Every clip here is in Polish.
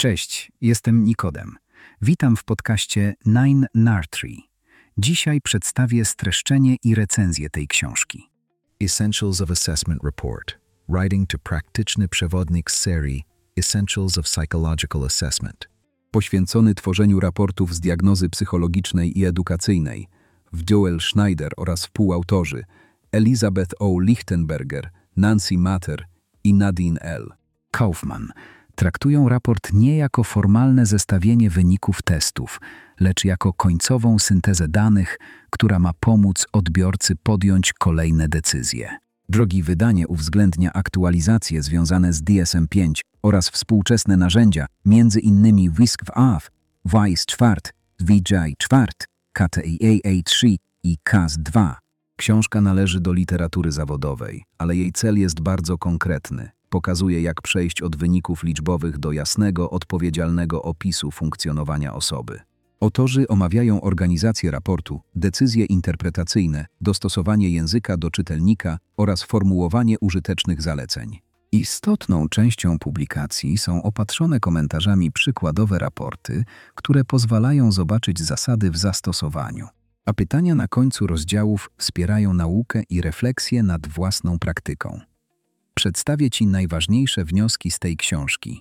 Cześć, jestem Nikodem. Witam w podcaście 9NAR3. Dzisiaj przedstawię streszczenie i recenzję tej książki. Essentials of Assessment Report. Writing to praktyczny przewodnik z serii Essentials of Psychological Assessment. Poświęcony tworzeniu raportów z diagnozy psychologicznej i edukacyjnej w Joel Schneider oraz współautorzy Elizabeth O. Lichtenberger, Nancy Matter i Nadine L. Kaufman traktują raport nie jako formalne zestawienie wyników testów, lecz jako końcową syntezę danych, która ma pomóc odbiorcy podjąć kolejne decyzje. Drogie wydanie uwzględnia aktualizacje związane z DSM-5 oraz współczesne narzędzia, m.in. WISC-V, WISE-4, VJ-4, KTIAA-3 i CAS-2. Książka należy do literatury zawodowej, ale jej cel jest bardzo konkretny. Pokazuje, jak przejść od wyników liczbowych do jasnego, odpowiedzialnego opisu funkcjonowania osoby. Autorzy omawiają organizację raportu, decyzje interpretacyjne, dostosowanie języka do czytelnika oraz formułowanie użytecznych zaleceń. Istotną częścią publikacji są opatrzone komentarzami przykładowe raporty, które pozwalają zobaczyć zasady w zastosowaniu. A pytania na końcu rozdziałów wspierają naukę i refleksję nad własną praktyką. Przedstawię Ci najważniejsze wnioski z tej książki.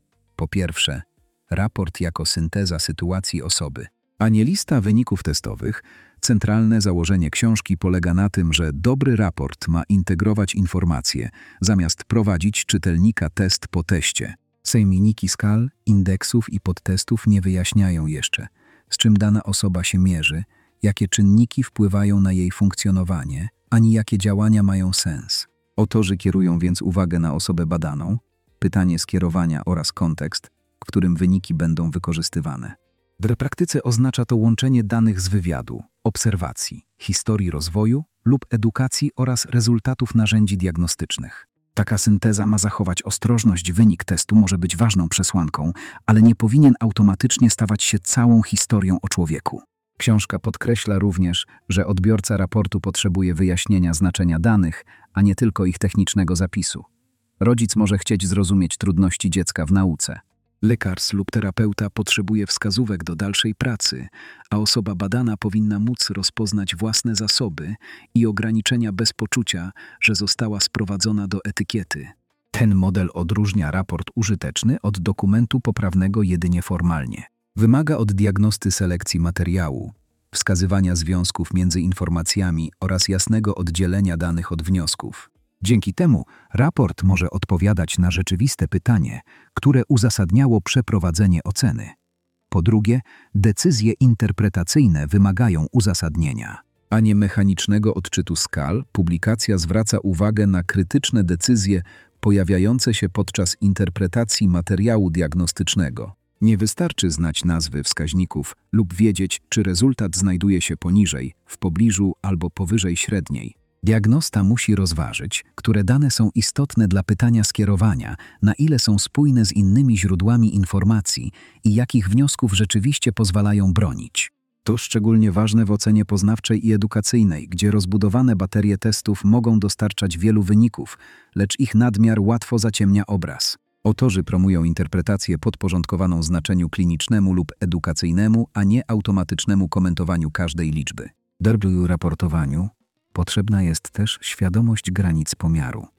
Po pierwsze, raport jako synteza sytuacji osoby, a nie lista wyników testowych. Centralne założenie książki polega na tym, że dobry raport ma integrować informacje, zamiast prowadzić czytelnika test po teście. Sejmiki skal, indeksów i podtestów nie wyjaśniają jeszcze, z czym dana osoba się mierzy, jakie czynniki wpływają na jej funkcjonowanie, ani jakie działania mają sens. Autorzy kierują więc uwagę na osobę badaną, pytanie skierowania oraz kontekst, w którym wyniki będą wykorzystywane. W praktyce oznacza to łączenie danych z wywiadu, obserwacji, historii rozwoju lub edukacji oraz rezultatów narzędzi diagnostycznych. Taka synteza ma zachować ostrożność. Wynik testu może być ważną przesłanką, ale nie powinien automatycznie stawać się całą historią o człowieku. Książka podkreśla również, że odbiorca raportu potrzebuje wyjaśnienia znaczenia danych, a nie tylko ich technicznego zapisu. Rodzic może chcieć zrozumieć trudności dziecka w nauce. Lekarz lub terapeuta potrzebuje wskazówek do dalszej pracy, a osoba badana powinna móc rozpoznać własne zasoby i ograniczenia bez poczucia, że została sprowadzona do etykiety. Ten model odróżnia raport użyteczny od dokumentu poprawnego jedynie formalnie. Wymaga od diagnosty selekcji materiału, wskazywania związków między informacjami oraz jasnego oddzielenia danych od wniosków. Dzięki temu raport może odpowiadać na rzeczywiste pytanie, które uzasadniało przeprowadzenie oceny. Po drugie, decyzje interpretacyjne wymagają uzasadnienia, a nie mechanicznego odczytu skal. Publikacja zwraca uwagę na krytyczne decyzje pojawiające się podczas interpretacji materiału diagnostycznego. Nie wystarczy znać nazwy wskaźników lub wiedzieć, czy rezultat znajduje się poniżej, w pobliżu albo powyżej średniej. Diagnosta musi rozważyć, które dane są istotne dla pytania skierowania, na ile są spójne z innymi źródłami informacji i jakich wniosków rzeczywiście pozwalają bronić. To szczególnie ważne w ocenie poznawczej i edukacyjnej, gdzie rozbudowane baterie testów mogą dostarczać wielu wyników, lecz ich nadmiar łatwo zaciemnia obraz. Autorzy promują interpretację podporządkowaną znaczeniu klinicznemu lub edukacyjnemu, a nie automatycznemu komentowaniu każdej liczby. W raportowaniu potrzebna jest też świadomość granic pomiaru.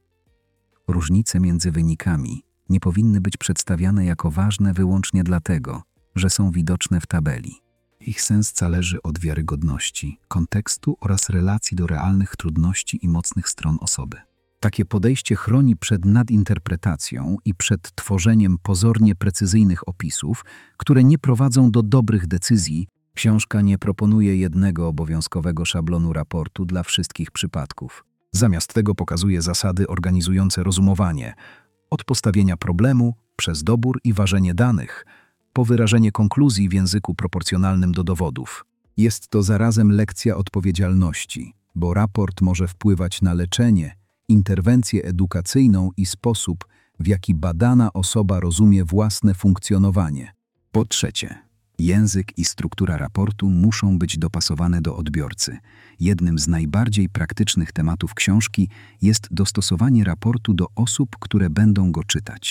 Różnice między wynikami nie powinny być przedstawiane jako ważne wyłącznie dlatego, że są widoczne w tabeli. Ich sens zależy od wiarygodności, kontekstu oraz relacji do realnych trudności i mocnych stron osoby. Takie podejście chroni przed nadinterpretacją i przed tworzeniem pozornie precyzyjnych opisów, które nie prowadzą do dobrych decyzji. Książka nie proponuje jednego obowiązkowego szablonu raportu dla wszystkich przypadków. Zamiast tego pokazuje zasady organizujące rozumowanie, od postawienia problemu, przez dobór i ważenie danych, po wyrażenie konkluzji w języku proporcjonalnym do dowodów. Jest to zarazem lekcja odpowiedzialności, bo raport może wpływać na leczenie, interwencję edukacyjną i sposób, w jaki badana osoba rozumie własne funkcjonowanie. Po trzecie, język i struktura raportu muszą być dopasowane do odbiorcy. Jednym z najbardziej praktycznych tematów książki jest dostosowanie raportu do osób, które będą go czytać.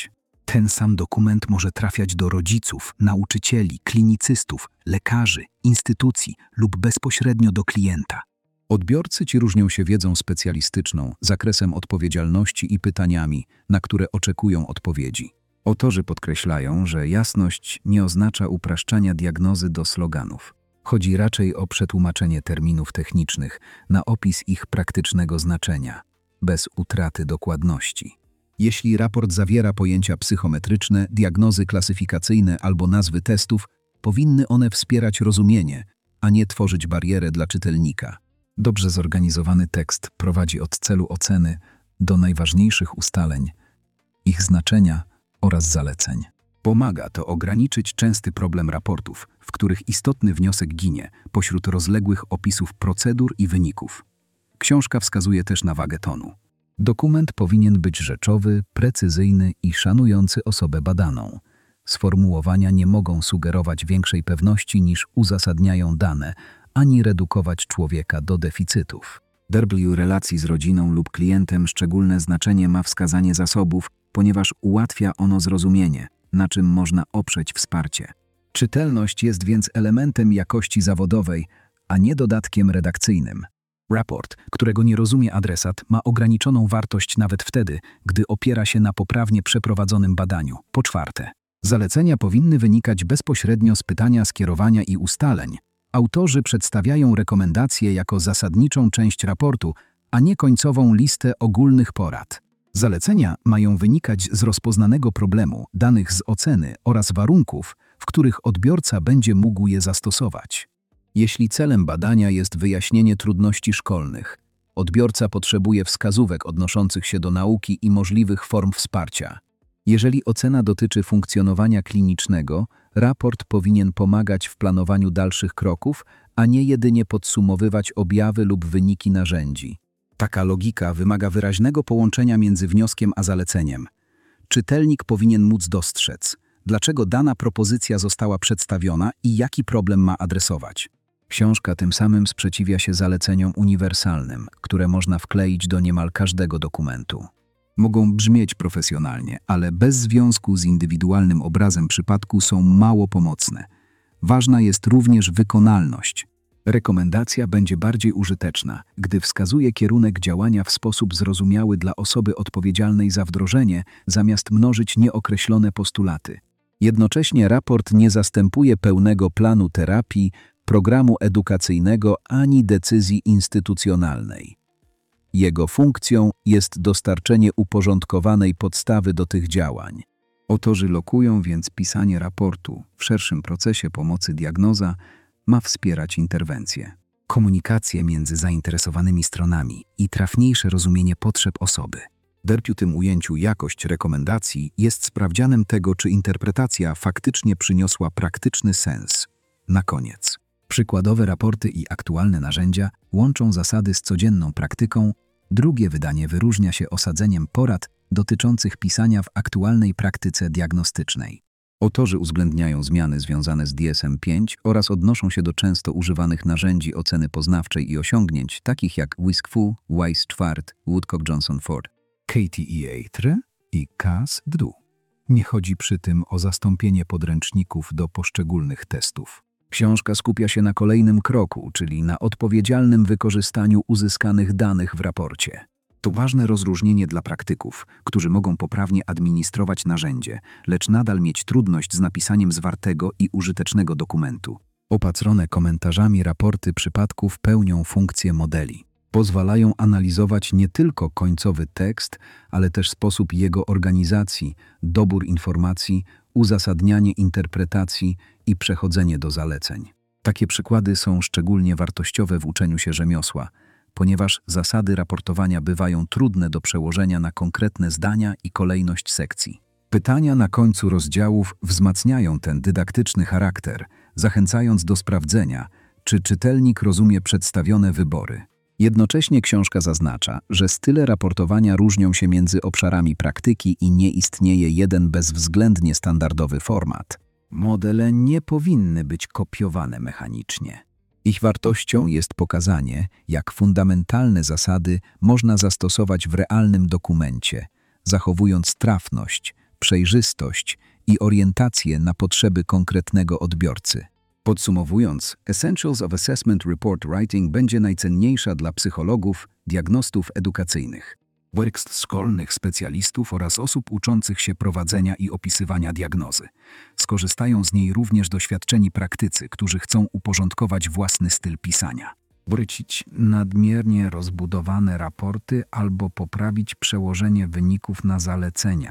Ten sam dokument może trafiać do rodziców, nauczycieli, klinicystów, lekarzy, instytucji lub bezpośrednio do klienta. Odbiorcy ci różnią się wiedzą specjalistyczną, zakresem odpowiedzialności i pytaniami, na które oczekują odpowiedzi. Autorzy podkreślają, że jasność nie oznacza upraszczania diagnozy do sloganów. Chodzi raczej o przetłumaczenie terminów technicznych na opis ich praktycznego znaczenia, bez utraty dokładności. Jeśli raport zawiera pojęcia psychometryczne, diagnozy klasyfikacyjne albo nazwy testów, powinny one wspierać rozumienie, a nie tworzyć barierę dla czytelnika. Dobrze zorganizowany tekst prowadzi od celu oceny do najważniejszych ustaleń, ich znaczenia oraz zaleceń. Pomaga to ograniczyć częsty problem raportów, w których istotny wniosek ginie pośród rozległych opisów procedur i wyników. Książka wskazuje też na wagę tonu. Dokument powinien być rzeczowy, precyzyjny i szanujący osobę badaną. Sformułowania nie mogą sugerować większej pewności niż uzasadniają dane, ani redukować człowieka do deficytów. W relacji z rodziną lub klientem szczególne znaczenie ma wskazanie zasobów, ponieważ ułatwia ono zrozumienie, na czym można oprzeć wsparcie. Czytelność jest więc elementem jakości zawodowej, a nie dodatkiem redakcyjnym. Raport, którego nie rozumie adresat, ma ograniczoną wartość nawet wtedy, gdy opiera się na poprawnie przeprowadzonym badaniu. Po czwarte, zalecenia powinny wynikać bezpośrednio z pytania, skierowania i ustaleń. Autorzy przedstawiają rekomendacje jako zasadniczą część raportu, a nie końcową listę ogólnych porad. Zalecenia mają wynikać z rozpoznanego problemu, danych z oceny oraz warunków, w których odbiorca będzie mógł je zastosować. Jeśli celem badania jest wyjaśnienie trudności szkolnych, odbiorca potrzebuje wskazówek odnoszących się do nauki i możliwych form wsparcia. Jeżeli ocena dotyczy funkcjonowania klinicznego, raport powinien pomagać w planowaniu dalszych kroków, a nie jedynie podsumowywać objawy lub wyniki narzędzi. Taka logika wymaga wyraźnego połączenia między wnioskiem a zaleceniem. Czytelnik powinien móc dostrzec, dlaczego dana propozycja została przedstawiona i jaki problem ma adresować. Książka tym samym sprzeciwia się zaleceniom uniwersalnym, które można wkleić do niemal każdego dokumentu. Mogą brzmieć profesjonalnie, ale bez związku z indywidualnym obrazem przypadku są mało pomocne. Ważna jest również wykonalność. Rekomendacja będzie bardziej użyteczna, gdy wskazuje kierunek działania w sposób zrozumiały dla osoby odpowiedzialnej za wdrożenie, zamiast mnożyć nieokreślone postulaty. Jednocześnie raport nie zastępuje pełnego planu terapii, programu edukacyjnego ani decyzji instytucjonalnej. Jego funkcją jest dostarczenie uporządkowanej podstawy do tych działań. Autorzy lokują więc pisanie raportu. W szerszym procesie pomocy diagnoza ma wspierać interwencję, komunikację między zainteresowanymi stronami i trafniejsze rozumienie potrzeb osoby. W tym ujęciu jakość rekomendacji jest sprawdzianem tego, czy interpretacja faktycznie przyniosła praktyczny sens. Na koniec. Przykładowe raporty i aktualne narzędzia łączą zasady z codzienną praktyką. Drugie wydanie wyróżnia się osadzeniem porad dotyczących pisania w aktualnej praktyce diagnostycznej. Autorzy uwzględniają zmiany związane z DSM-5 oraz odnoszą się do często używanych narzędzi oceny poznawczej i osiągnięć, takich jak WISC-2, WISE-4, Woodcock-Johnson-Ford, KTEA-3 i CAS-2. Nie chodzi przy tym o zastąpienie podręczników do poszczególnych testów. Książka skupia się na kolejnym kroku, czyli na odpowiedzialnym wykorzystaniu uzyskanych danych w raporcie. To ważne rozróżnienie dla praktyków, którzy mogą poprawnie administrować narzędzie, lecz nadal mieć trudność z napisaniem zwartego i użytecznego dokumentu. Opatrzone komentarzami raporty przypadków pełnią funkcję modeli. Pozwalają analizować nie tylko końcowy tekst, ale też sposób jego organizacji, dobór informacji, uzasadnianie interpretacji i przechodzenie do zaleceń. Takie przykłady są szczególnie wartościowe w uczeniu się rzemiosła, ponieważ zasady raportowania bywają trudne do przełożenia na konkretne zdania i kolejność sekcji. Pytania na końcu rozdziałów wzmacniają ten dydaktyczny charakter, zachęcając do sprawdzenia, czy czytelnik rozumie przedstawione wybory. Jednocześnie książka zaznacza, że style raportowania różnią się między obszarami praktyki i nie istnieje jeden bezwzględnie standardowy format. Modele nie powinny być kopiowane mechanicznie. Ich wartością jest pokazanie, jak fundamentalne zasady można zastosować w realnym dokumencie, zachowując trafność, przejrzystość i orientację na potrzeby konkretnego odbiorcy. Podsumowując, Essentials of Assessment Report Writing będzie najcenniejsza dla psychologów, diagnostów edukacyjnych, szkolnych specjalistów oraz osób uczących się prowadzenia i opisywania diagnozy. Skorzystają z niej również doświadczeni praktycy, którzy chcą uporządkować własny styl pisania. Wrócić nadmiernie rozbudowane raporty albo poprawić przełożenie wyników na zalecenia.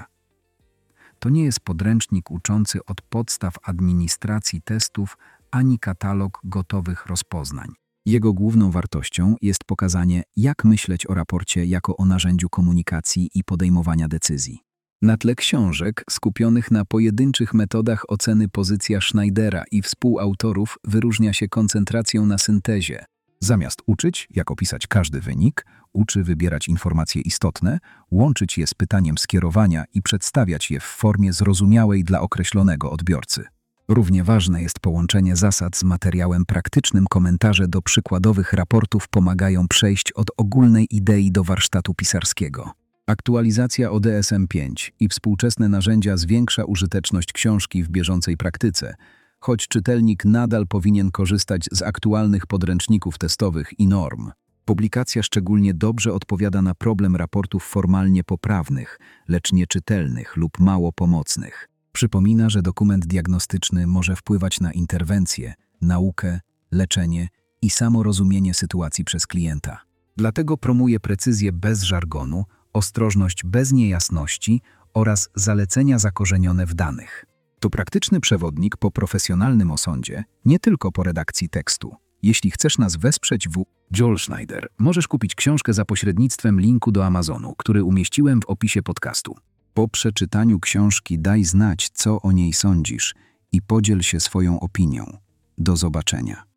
To nie jest podręcznik uczący od podstaw administracji testów ani katalog gotowych rozpoznań. Jego główną wartością jest pokazanie, jak myśleć o raporcie jako o narzędziu komunikacji i podejmowania decyzji. Na tle książek skupionych na pojedynczych metodach oceny pozycja Schneidera i współautorów wyróżnia się koncentracją na syntezie. Zamiast uczyć, jak opisać każdy wynik, uczy wybierać informacje istotne, łączyć je z pytaniem skierowania i przedstawiać je w formie zrozumiałej dla określonego odbiorcy. Równie ważne jest połączenie zasad z materiałem praktycznym. Komentarze do przykładowych raportów pomagają przejść od ogólnej idei do warsztatu pisarskiego. Aktualizacja o DSM-5 i współczesne narzędzia zwiększa użyteczność książki w bieżącej praktyce, choć czytelnik nadal powinien korzystać z aktualnych podręczników testowych i norm. Publikacja szczególnie dobrze odpowiada na problem raportów formalnie poprawnych, lecz nieczytelnych lub mało pomocnych. Przypomina, że dokument diagnostyczny może wpływać na interwencję, naukę, leczenie i samo rozumienie sytuacji przez klienta. Dlatego promuje precyzję bez żargonu, ostrożność bez niejasności oraz zalecenia zakorzenione w danych. To praktyczny przewodnik po profesjonalnym osądzie, nie tylko po redakcji tekstu. Jeśli chcesz nas wesprzeć Joel Schneider, możesz kupić książkę za pośrednictwem linku do Amazonu, który umieściłem w opisie podcastu. Po przeczytaniu książki daj znać, co o niej sądzisz i podziel się swoją opinią. Do zobaczenia.